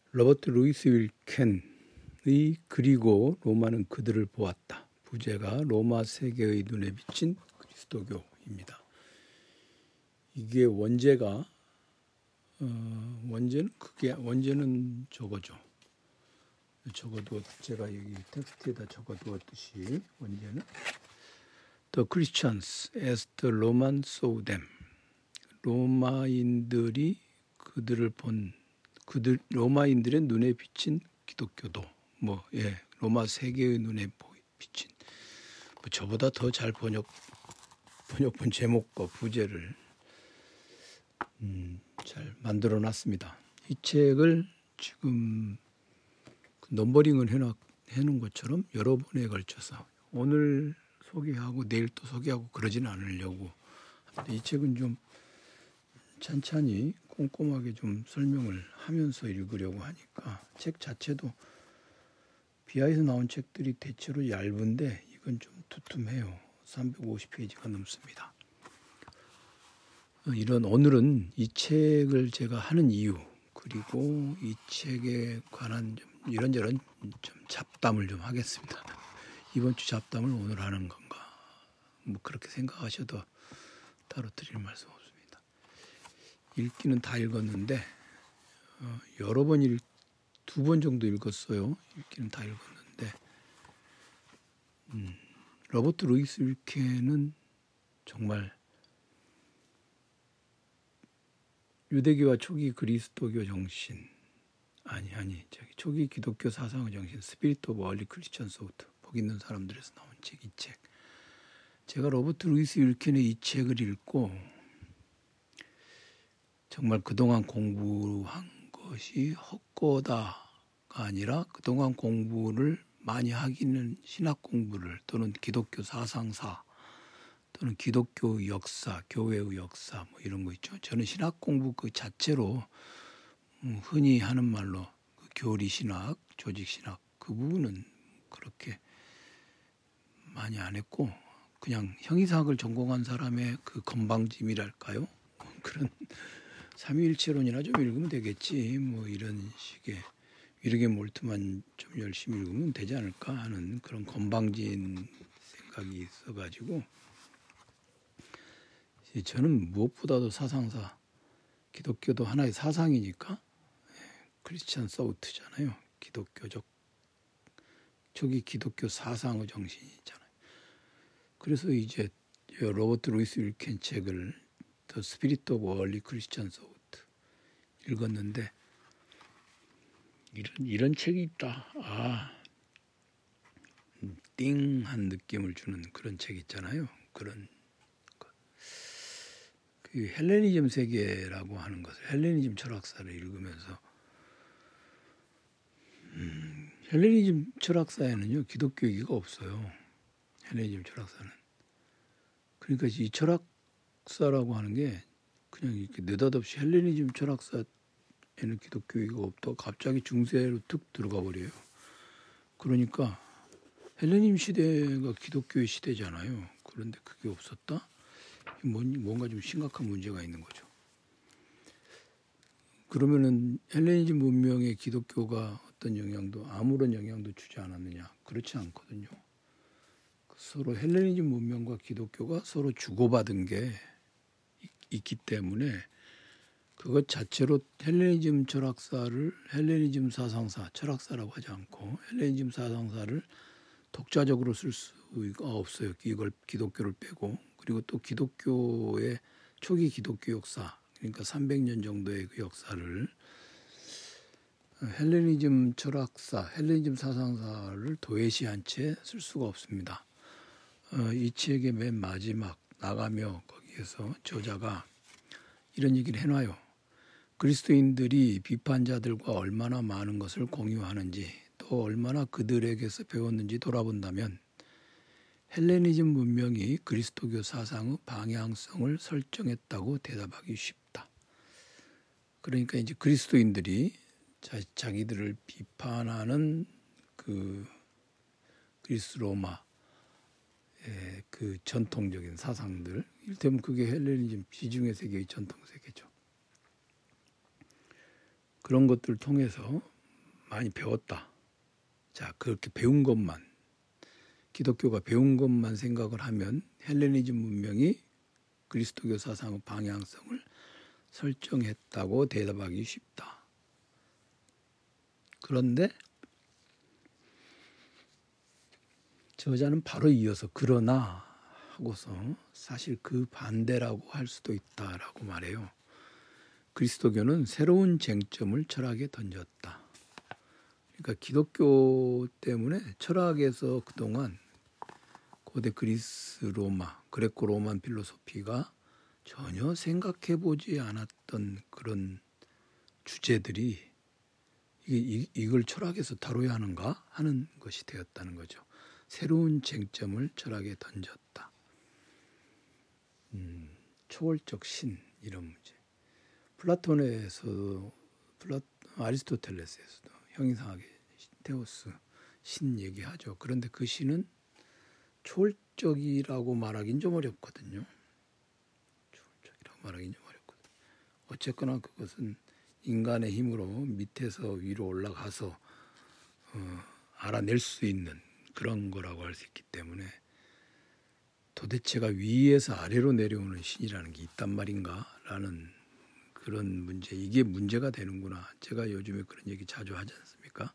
로버트 루이스 윌켄의 그리고 로마는 그들을 보았다. 부제가 로마 세계의 눈에 비친 그리스도교입니다. 이게 원제가 원제는 저거죠. 적어도 제가 여기 텍스트에다 적어두었듯이 원제는 The Christians as the Romans saw them. 로마인들의 눈에 비친 기독교도 로마 세계의 눈에 비친 저보다 더 잘 번역본 제목과 부제를 잘 만들어 놨습니다. 이 책을 지금 넘버링을 해놓은 것처럼 여러 번에 걸쳐서 오늘 소개하고 내일 또 소개하고 그러지는 않으려고. 이 책은 좀 찬찬히 꼼꼼하게 좀 설명을 하면서 읽으려고 하니까 책 자체도 비하에서 나온 책들이 대체로 얇은데 이건 좀 두툼해요. 350페이지가 넘습니다. 오늘은 이 책을 제가 하는 이유 그리고 이 책에 관한 좀 이런저런 좀 잡담을 좀 하겠습니다. 이번 주 잡담을 오늘 하는 건가? 그렇게 생각하셔도 따로 드릴 말씀 없습니다. 읽기는 다 읽었는데 여러 번 2번 정도 읽었어요. 읽기는 다 읽었는데 로버트 루이스 윌켄은 정말 유대교와 초기 그리스도교 정신 초기 기독교 사상의 정신 스피릿 오브 얼리 크리스천 소우트 복 있는 사람들에서 나온 책. 이 책 제가 로버트 루이스 윌켄의 이 책을 읽고 정말 그동안 공부한 것이 헛거다가 아니라 그동안 공부를 많이 하기는 신학 공부를 또는 기독교 사상사 또는 기독교 역사, 교회의 역사 이런 거 있죠. 저는 신학 공부 그 자체로 흔히 하는 말로 교리 신학, 조직 신학 그 부분은 그렇게 많이 안 했고 그냥 형이사학을 전공한 사람의 그 건방짐이랄까요? 그런 삼위일체론이나 좀 읽으면 되겠지. 이런 식의 위르게 몰트만 좀 열심히 읽으면 되지 않을까 하는 그런 건방진 생각이 있어가지고 저는 무엇보다도 사상사, 기독교도 하나의 사상이니까 크리스천 사우트잖아요. 기독교적 초기 기독교 사상의 정신이잖아요. 그래서 이제 로버트 루이스 윌켄 책을 The Spirit of Early Christian Thought 읽었는데 이런 책이 있다. 띵한 느낌을 주는 그런 책 있잖아요. 그런 그 헬레니즘 세계라고 하는 것을 헬레니즘 철학사를 읽으면서 헬레니즘 철학사에는요 기독교 얘기가 없어요. 헬레니즘 철학사는 그러니까 이 철학사라고 하는 게 그냥 이렇게 느닷없이 헬레니즘 철학사에는 기독교 얘기가 없다 갑자기 중세로 툭 들어가 버려요. 그러니까 헬레니즘 시대가 기독교의 시대잖아요. 그런데 그게 없었다? 뭔가 좀 심각한 문제가 있는 거죠. 그러면은 헬레니즘 문명에 기독교가 어떤 영향도 아무런 영향도 주지 않았느냐? 그렇지 않거든요. 서로 헬레니즘 문명과 기독교가 서로 주고받은 게 있기 때문에 그것 자체로 헬레니즘 철학사를 헬레니즘 사상사 철학사라고 하지 않고 헬레니즘 사상사를 독자적으로 쓸 수가 없어요. 이걸 기독교를 빼고 그리고 또 기독교의 초기 기독교 역사 그러니까 300년 정도의 그 역사를 헬레니즘 철학사, 헬레니즘 사상사를 도외시한 채 쓸 수가 없습니다. 이 책의 맨 마지막 나가며 거기에서 저자가 이런 얘기를 해놔요. 그리스도인들이 비판자들과 얼마나 많은 것을 공유하는지 또 얼마나 그들에게서 배웠는지 돌아본다면 헬레니즘 문명이 그리스도교 사상의 방향성을 설정했다고 대답하기 쉽다. 그러니까 이제 그리스도인들이 자기들을 비판하는 그 그리스 로마의 그 전통적인 사상들, 이를테면 그게 헬레니즘 비중의 세계의 전통 세계죠. 그런 것들을 통해서 많이 배웠다. 자, 그렇게 배운 것만, 기독교가 배운 것만 생각을 하면 헬레니즘 문명이 그리스도교 사상의 방향성을 설정했다고 대답하기 쉽다. 그런데 저자는 바로 이어서 그러나 하고서 사실 그 반대라고 할 수도 있다라고 말해요. 그리스도교는 새로운 쟁점을 철학에 던졌다. 그러니까 기독교 때문에 철학에서 그동안 고대 그리스 로마, 그레코 로만 필로소피가 전혀 생각해보지 않았던 그런 주제들이 이걸 철학에서 다뤄야 하는가 하는 것이 되었다는 거죠. 새로운 쟁점을 철학에 던졌다. 초월적 신 이런 문제. 플라톤에서도 아리스토텔레스에서도 형이상하게 테오스 신 얘기하죠. 그런데 그 신은 초월적이라고 말하기는 좀 어렵거든요. 초월적이라고 말하기는 좀 어렵거든요. 어쨌거나 그것은 인간의 힘으로 밑에서 위로 올라가서 알아낼 수 있는 그런 거라고 할 수 있기 때문에 도대체가 위에서 아래로 내려오는 신이라는 게 있단 말인가 라는 그런 문제, 이게 문제가 되는구나. 제가 요즘에 그런 얘기 자주 하지 않습니까?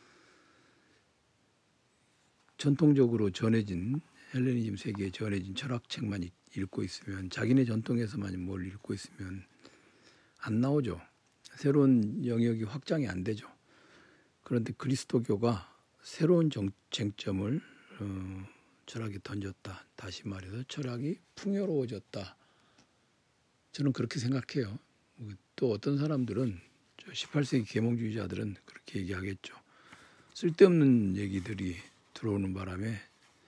전통적으로 전해진 헬레니즘 세계에 전해진 철학책만 읽고 있으면, 자기네 전통에서만 뭘 읽고 있으면 안 나오죠. 새로운 영역이 확장이 안 되죠. 그런데 그리스도교가 새로운 쟁점을 철학에 던졌다. 다시 말해서 철학이 풍요로워졌다. 저는 그렇게 생각해요. 또 어떤 사람들은 18세기 계몽주의자들은 그렇게 얘기하겠죠. 쓸데없는 얘기들이 들어오는 바람에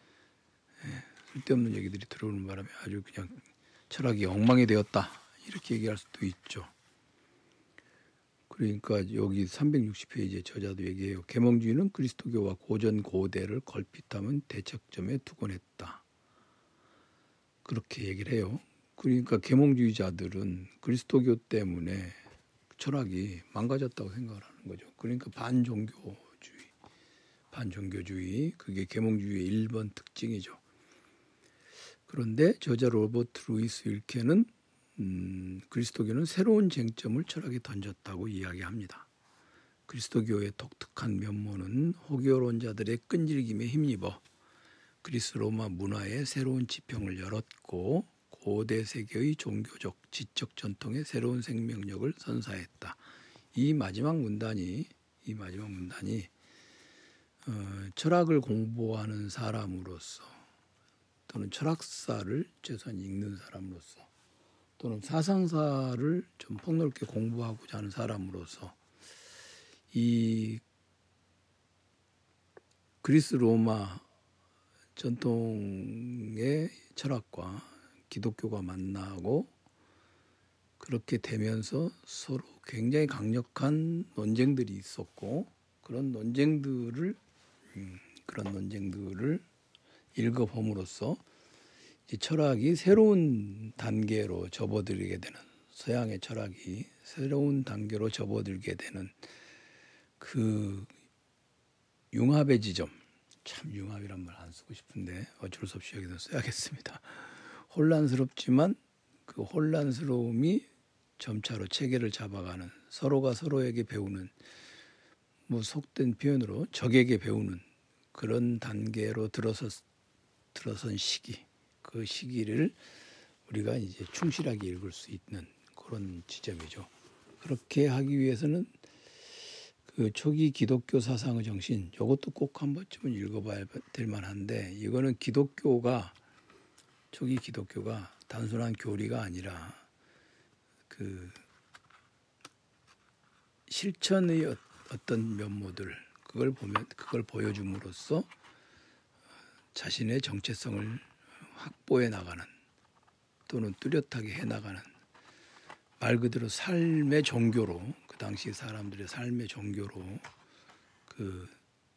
아주 그냥 철학이 엉망이 되었다. 이렇게 얘기할 수도 있죠. 그러니까 여기 360페이지에 저자도 얘기해요. 계몽주의는 그리스도교와 고전 고대를 걸핏하면 대척점에 두곤 했다. 그렇게 얘기를 해요. 그러니까 계몽주의자들은 그리스도교 때문에 철학이 망가졌다고 생각을 하는 거죠. 그러니까 반종교주의, 그게 계몽주의의 1번 특징이죠. 그런데 저자 로버트 루이스 윌케는 그리스도교는 새로운 쟁점을 철학에 던졌다고 이야기합니다. 그리스도교의 독특한 면모는 호교론자들의 끈질김에 힘입어 그리스 로마 문화의 새로운 지평을 열었고 고대 세계의 종교적, 지적 전통의 새로운 생명력을 선사했다. 이 마지막 문단이 철학을 공부하는 사람으로서 또는 철학사를 최소한 읽는 사람으로서 또는 사상사를 좀 폭넓게 공부하고자 하는 사람으로서 이 그리스 로마 전통의 철학과 기독교가 만나고 그렇게 되면서 서로 굉장히 강력한 논쟁들이 있었고 그런 논쟁들을 읽어봄으로써 철학이 새로운 단계로 접어들게 되는, 서양의 철학이 새로운 단계로 접어들게 되는 그 융합의 지점, 참 융합이란 말 안 쓰고 싶은데 어쩔 수 없이 여기서 써야겠습니다. 혼란스럽지만 그 혼란스러움이 점차로 체계를 잡아가는, 서로가 서로에게 배우는, 뭐 속된 표현으로 적에게 배우는 그런 단계로 들어선 시기, 그 시기를 우리가 이제 충실하게 읽을 수 있는 그런 지점이죠. 그렇게 하기 위해서는 그 초기 기독교 사상의 정신, 이것도 꼭 한 번쯤은 읽어봐야 될 만한데, 이거는 초기 기독교가 단순한 교리가 아니라 그 실천의 어떤 면모들, 그걸 보여줌으로써 자신의 정체성을 확보해 나가는, 또는 뚜렷하게 해 나가는, 말 그대로 삶의 종교로, 그 당시 사람들의 삶의 종교로 그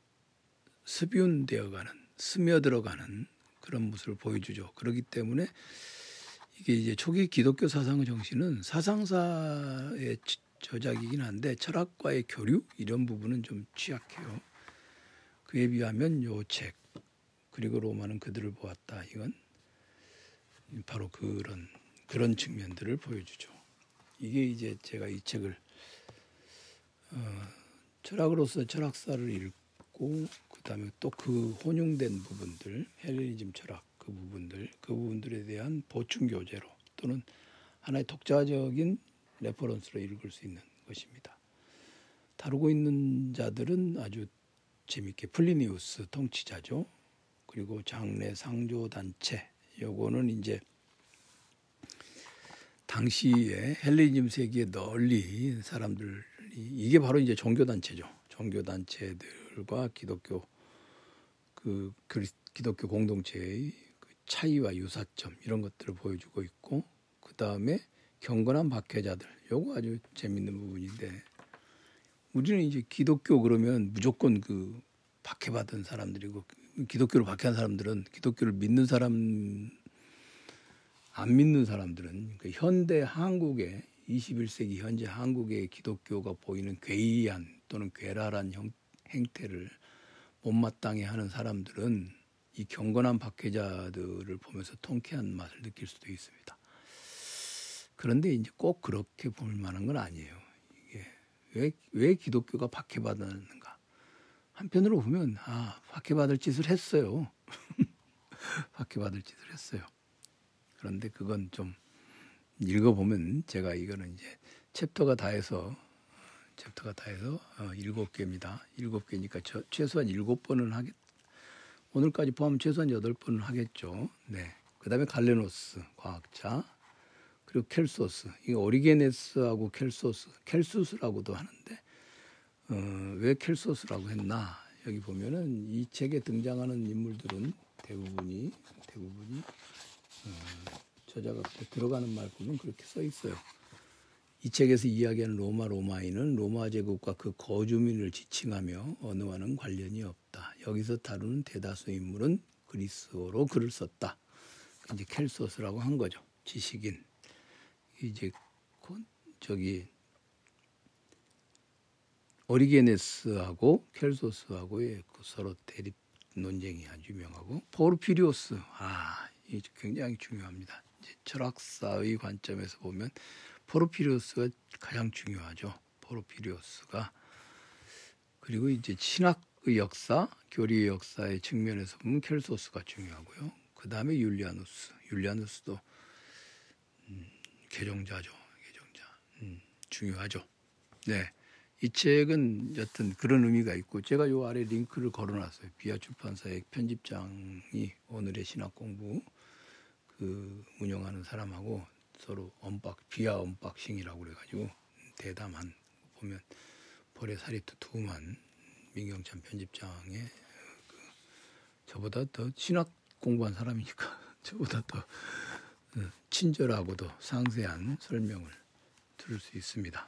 습윤되어가는, 스며들어가는 그런 모습을 보여주죠. 그렇기 때문에 이게 이제 초기 기독교 사상의 정신은 사상사의 저작이긴 한데 철학과의 교류 이런 부분은 좀 취약해요. 그에 비하면 요 책 그리고 로마는 그들을 보았다 이건 바로 그런 측면들을 보여주죠. 이게 이제 제가 이 책을 철학으로서 철학사를 읽고 그다음에 또 그 혼용된 부분들 헬레니즘 철학 그 부분들에 대한 보충 교재로 또는 하나의 독자적인 레퍼런스로 읽을 수 있는 것입니다. 다루고 있는 자들은 아주 재밌게 플리니우스 통치자죠. 그리고 장래 상조 단체 요거는 이제 당시에 헬레니즘 세계에 널리 사람들이 이게 바로 이제 종교 단체죠. 종교 단체들과 기독교 기독교 공동체의 그 차이와 유사점 이런 것들을 보여주고 있고 그 다음에 경건한 박해자들 요거 아주 재밌는 부분인데 우리는 이제 기독교 그러면 무조건 그 박해받은 사람들이고 기독교를 박해한 사람들은 기독교를 믿는 사람 안 믿는 사람들은 그 현대 한국의 21세기 현재 한국의 기독교가 보이는 괴이한 또는 괴랄한 행태를 못마땅해 하는 사람들은 이 경건한 박해자들을 보면서 통쾌한 맛을 느낄 수도 있습니다. 그런데 이제 꼭 그렇게 볼 만한 건 아니에요. 이게 왜 기독교가 박해받았는가? 한편으로 보면 박해받을 짓을 했어요. 박해받을 짓을 했어요. 그런데 그건 좀 읽어보면 제가 이거는 이제 챕터가 다 해서 7개입니다. 7개니까 최소한 7번은 오늘까지 포함 최소한 8번은 하겠죠. 네. 그다음에 갈레노스 과학자 그리고 켈소스 이게 오리게네스하고 켈수스라고도 하는데 왜 켈소스라고 했나? 여기 보면은 이 책에 등장하는 인물들은 대부분이 저자가 들어가는 말 보면 그렇게 써 있어요. 이 책에서 이야기하는 로마인은 로마 제국과 그 거주민을 지칭하며 언어와는 관련이 없다. 여기서 다루는 대다수 인물은 그리스어로 글을 썼다. 이제 켈소스라고 한 거죠. 지식인. 이제 오리게네스하고 켈소스하고의 그 서로 대립 논쟁이 아주 유명하고 포르피리오스. 이게 굉장히 중요합니다. 이제 철학사의 관점에서 보면 포르피리오스가 가장 중요하죠. 포르피리오스가 그리고 이제 신학의 역사, 교리의 역사의 측면에서 보면 켈소스가 중요하고요. 그 다음에 율리아누스도 개종자죠. 중요하죠. 네, 이 책은 여튼 그런 의미가 있고 제가 요 아래 링크를 걸어놨어요. 비아 출판사의 편집장이 오늘의 신학 공부 운영하는 사람하고 서로 비아 언박싱이라고 그래가지고 대담한 보면 볼에 살이 두툼한 민경찬 편집장의 저보다 더 신학 공부한 사람이니까 저보다 더 친절하고도 상세한 설명을 들을 수 있습니다.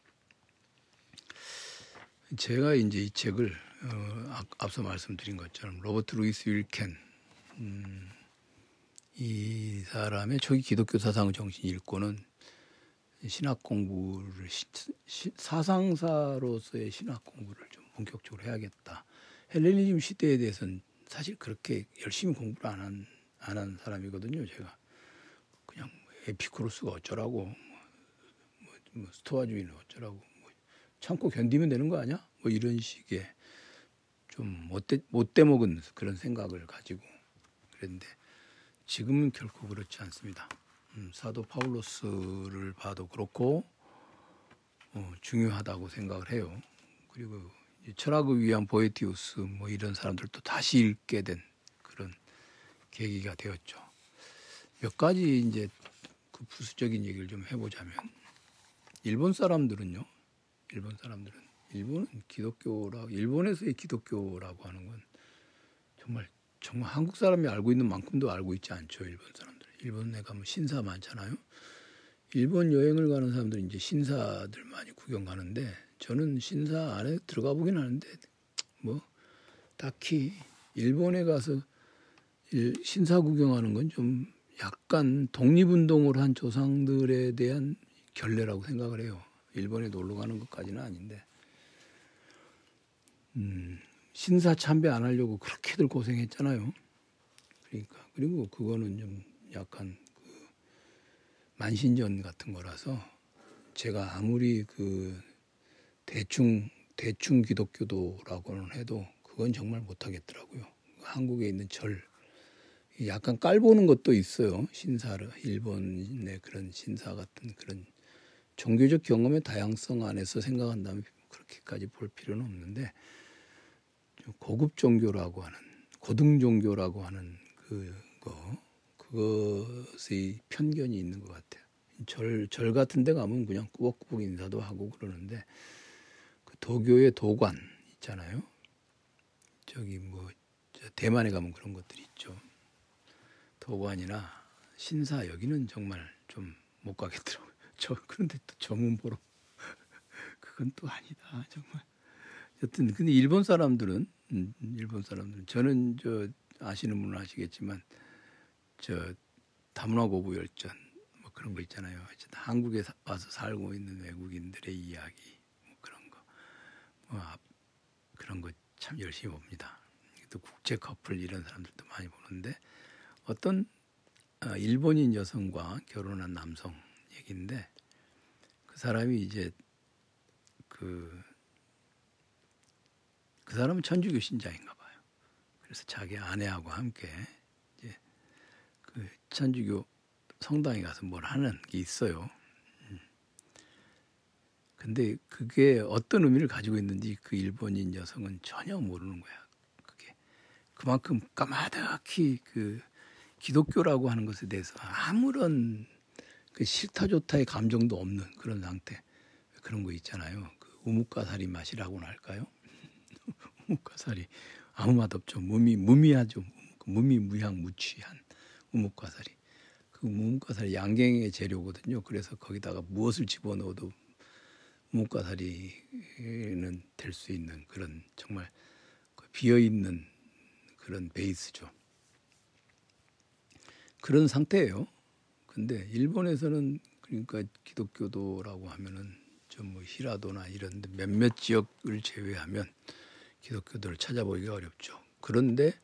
제가 이제 이 책을 앞서 말씀드린 것처럼 로버트 루이스 윌켄 이 사람의 초기 기독교 사상의 정신 읽고는 신학 공부를 사상사로서의 신학 공부를 좀 본격적으로 해야겠다. 헬레니즘 시대에 대해서는 사실 그렇게 열심히 공부를 안 한 사람이거든요. 제가 그냥 에피쿠로스가 어쩌라고 뭐 스토아주의는 어쩌라고 참고 견디면 되는 거 아니야? 뭐 이런 식의 좀 못돼 먹은 그런 생각을 가지고 그랬는데 지금은 결코 그렇지 않습니다. 사도 파울로스를 봐도 그렇고 중요하다고 생각을 해요. 그리고 철학을 위한 보에티우스 뭐 이런 사람들도 다시 읽게 된 그런 계기가 되었죠. 몇 가지 이제 그 부수적인 얘기를 좀 해보자면 일본은 일본에서의 기독교라고 하는 건 정말 한국 사람이 알고 있는 만큼도 알고 있지 않죠. 일본 사람들. 일본에 가면 신사 많잖아요. 일본 여행을 가는 사람들은 이제 신사들 많이 구경 가는데 저는 신사 안에 들어가 보긴 하는데 뭐 딱히 일본에 가서 신사 구경하는 건 좀 약간 독립운동을 한 조상들에 대한 결례라고 생각을 해요. 일본에 놀러 가는 것까지는 아닌데 신사 참배 안 하려고 그렇게들 고생했잖아요. 그러니까 그리고 그거는 좀 약간 그 만신전 같은 거라서 제가 아무리 그 대충 기독교도라고는 해도 그건 정말 못하겠더라고요. 한국에 있는 절 약간 깔보는 것도 있어요. 신사를 일본의 그런 신사 같은 그런 종교적 경험의 다양성 안에서 생각한다면 그렇게까지 볼 필요는 없는데 고급 종교라고 하는 고등 종교라고 하는 그것의 편견이 있는 것 같아요. 절 같은 데 가면 그냥 꾸벅꾸벅 인사도 하고 그러는데 그 도교의 도관 있잖아요. 저기 뭐 대만에 가면 그런 것들이 있죠. 도관이나 신사 여기는 정말 좀 못 가겠더라고요. 그런데 또 전문 보러 그건 또 아니다 정말. 여튼 근데 일본 사람들은 저는 아시는 분은 아시겠지만 다문화 고부 열전 뭐 그런 거 있잖아요. 한국에 와서 살고 있는 외국인들의 이야기 뭐 그런 거 참 열심히 봅니다. 또 국제 커플 이런 사람들도 많이 보는데 어떤 일본인 여성과 결혼한 남성 얘기인데 그 사람이 이제 그 사람은 천주교 신자인가 봐요. 그래서 자기 아내하고 함께 이제 그 천주교 성당에 가서 뭘 하는 게 있어요. 근데 그게 어떤 의미를 가지고 있는지 그 일본인 여성은 전혀 모르는 거야. 그게 그만큼 까마득히 그 기독교라고 하는 것에 대해서 아무런 그 싫다 좋다의 감정도 없는 그런 상태. 그런 거 있잖아요. 그 우뭇가사리 맛이라고나 할까요? 우뭇가사리 아무 맛 없죠. 무미하죠. 무미무향 무취한 우뭇가사리. 그 우뭇가사리 양갱의 재료거든요. 그래서 거기다가 무엇을 집어넣어도 우뭇가사리는 될 수 있는 그런 정말 비어 있는 그런 베이스죠. 그런 상태예요. 근데 일본에서는 그러니까 기독교도라고 하면은 좀 뭐 히라도나 이런 몇몇 지역을 제외하면 기독교도를 찾아보기가 어렵죠. 그런데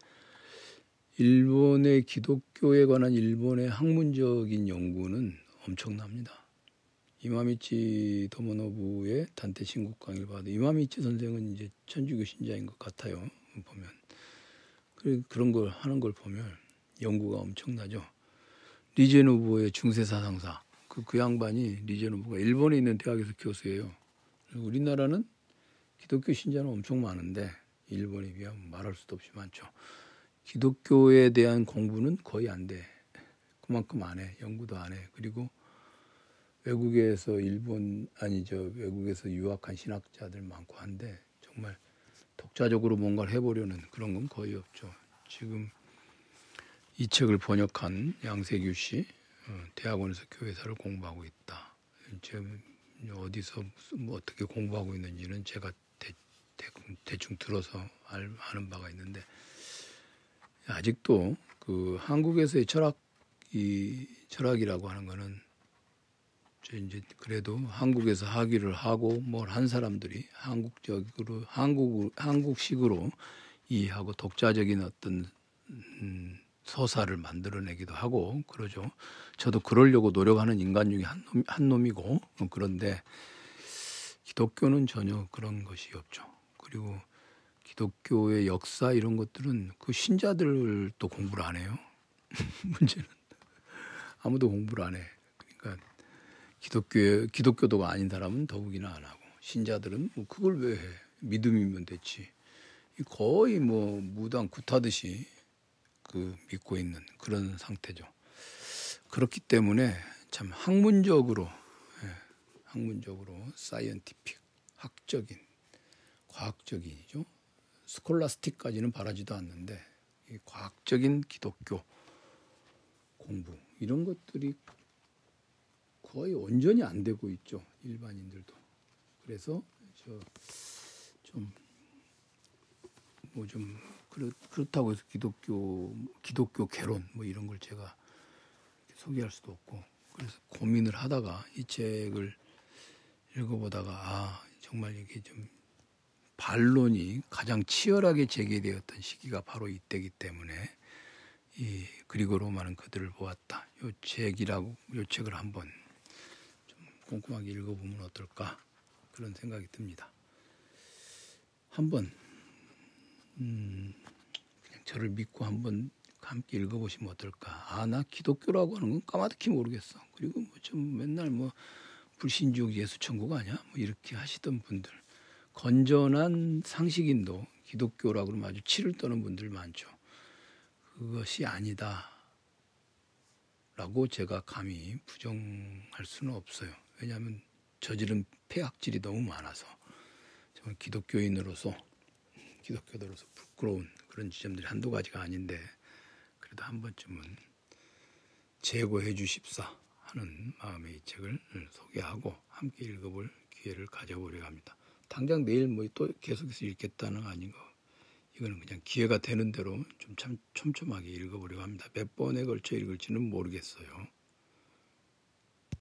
일본의 기독교에 관한 일본의 학문적인 연구는 엄청납니다. 이마미치 도모노부의 단테 신국 강의를 봐도 이마미치 선생은 이제 천주교 신자인 것 같아요. 보면 그런 걸 하는 걸 보면 연구가 엄청나죠. 리제노부의 중세사상사 그 양반이 리제노부가 일본에 있는 대학에서 교수예요. 우리나라는 기독교 신자는 엄청 많은데 일본에 비하면 말할 수도 없이 많죠. 기독교에 대한 공부는 거의 안 돼. 그만큼 안 해. 연구도 안 해. 그리고 외국에서 외국에서 유학한 신학자들 많고 한데 정말 독자적으로 뭔가를 해보려는 그런 건 거의 없죠. 지금 이 책을 번역한 양세규 씨 대학원에서 교회사를 공부하고 있다. 지금 어디서 뭐 어떻게 공부하고 있는지는 제가 대충 들어서 아는 바가 있는데 아직도 그 한국에서의 철학이라고 하는 거는 이제 그래도 한국에서 학위를 하고 뭘 한 사람들이 한국식으로 이해하고 독자적인 어떤 서사를 만들어내기도 하고 그러죠. 저도 그러려고 노력하는 인간 중에 한 놈이고 그런데 기독교는 전혀 그런 것이 없죠. 그리고 기독교의 역사 이런 것들은 그 신자들도 공부를 안 해요. 문제는 아무도 공부를 안 해. 그러니까 기독교도가 아닌 사람은 더욱이나 안 하고 신자들은 뭐 그걸 왜 해? 믿음이면 됐지. 거의 뭐 무당 굿하듯이 그 믿고 있는 그런 상태죠. 그렇기 때문에 참 학문적으로 사이언티픽 학적인 과학적이죠. 스콜라스틱까지는 바라지도 않는데 이 과학적인 기독교 공부 이런 것들이 거의 온전히 안 되고 있죠. 일반인들도. 그래서 그렇다고 해서 기독교 개론 뭐 이런 걸 제가 소개할 수도 없고 그래서 고민을 하다가 이 책을 읽어보다가 정말 이게 좀 반론이 가장 치열하게 제기되었던 시기가 바로 이때이기 때문에 이 그리고 로마는 그들을 보았다. 요 책을 한번 좀 꼼꼼하게 읽어보면 어떨까 그런 생각이 듭니다. 한번 그냥 저를 믿고 한번 함께 읽어보시면 어떨까. 나 기독교라고 하는 건 까마득히 모르겠어. 그리고 좀 맨날 불신주의 예수천국 아니야? 이렇게 하시던 분들, 건전한 상식인도 기독교라고 그러면 아주 치를 떠는 분들 많죠. 그것이 아니다 라고 제가 감히 부정할 수는 없어요. 왜냐하면 저지른 폐악질이 너무 많아서 정말 기독교도로서 부끄러운 그런 지점들이 한두 가지가 아닌데, 그래도 한 번쯤은 제고해 주십사 하는 마음의 이 책을 소개하고 함께 읽어볼 기회를 가져보려고 합니다. 당장 내일 또 계속해서 읽겠다는 거 아닌 거, 이거는 그냥 기회가 되는 대로 좀 참 촘촘하게 읽어보려고 합니다. 몇 번에 걸쳐 읽을지는 모르겠어요.